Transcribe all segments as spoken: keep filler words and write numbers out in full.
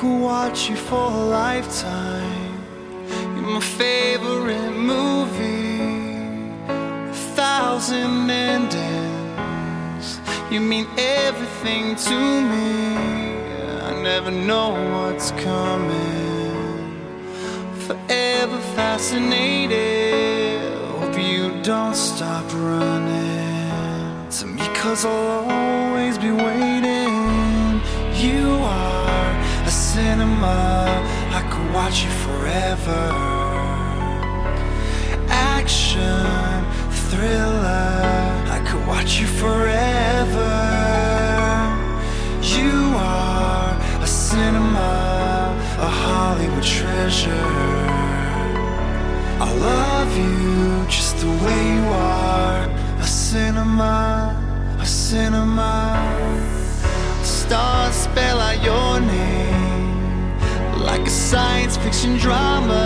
could watch you for a lifetime. You're my favorite movie, a thousand endings. You mean everything to me. I never know what's coming. Forever fascinated. Hope you don't stop running to me, 'cause I'll always be waiting. You are a cinema, I could watch you forever. Action, thriller, I could watch you forever. You are a cinema, a Hollywood treasure. I love you just the way you are. A cinema, a cinema. Stars spell out your name like a science fiction drama.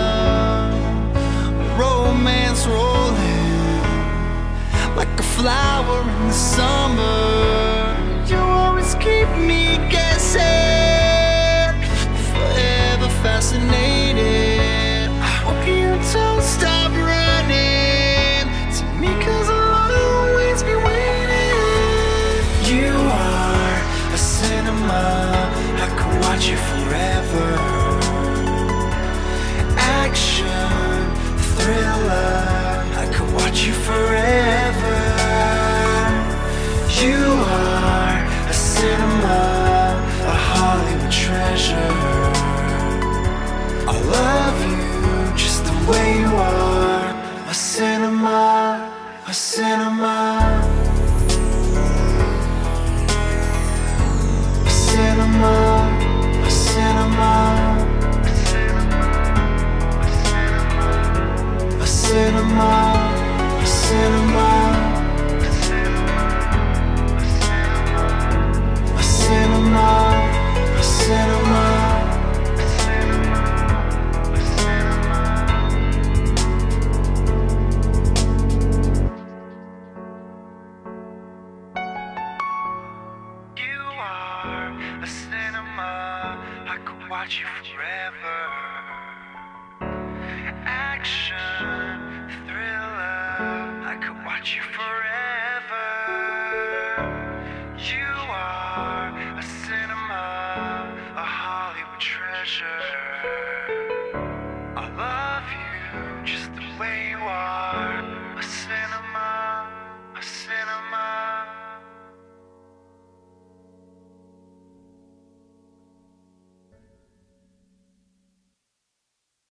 Romance rolling like a flower in the summer. You always keep me guessing, forever fascinated. I hope you don't stop running to me, 'cause I'll always be waiting. You are a cinema, I could watch you forever. Action, thriller, I could watch you forever. You are a cinema, a Hollywood treasure. I love you just the way you are. A cinema, a cinema. A cinema, a cinema. A cinema, a cinema. A cinema, a cinema. You are a cinema, I could watch you forever. Action, thriller, I could watch you forever. You are a cinema, a Hollywood treasure.